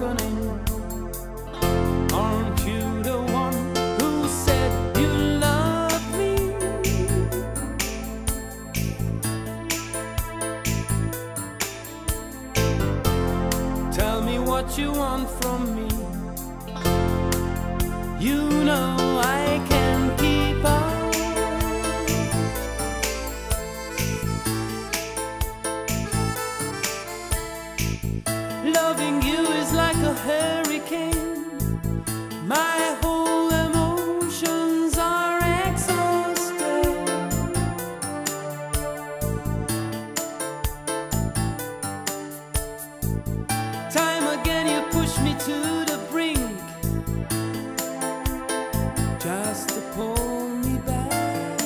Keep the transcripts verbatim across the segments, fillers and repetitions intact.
happening? Aren't you the one who said you love me? Tell me what you want from me. You know I can keep up. Loving you is like a hurricane. My whole emotions are exhausted. Time again you push me to the brink, just to pull me back.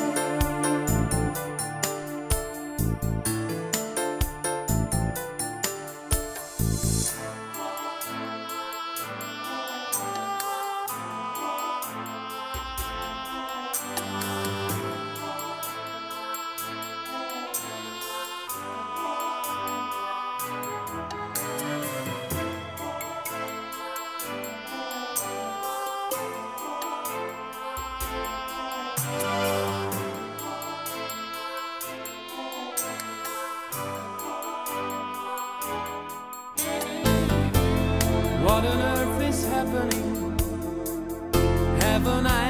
What on earth is happening? Haven't I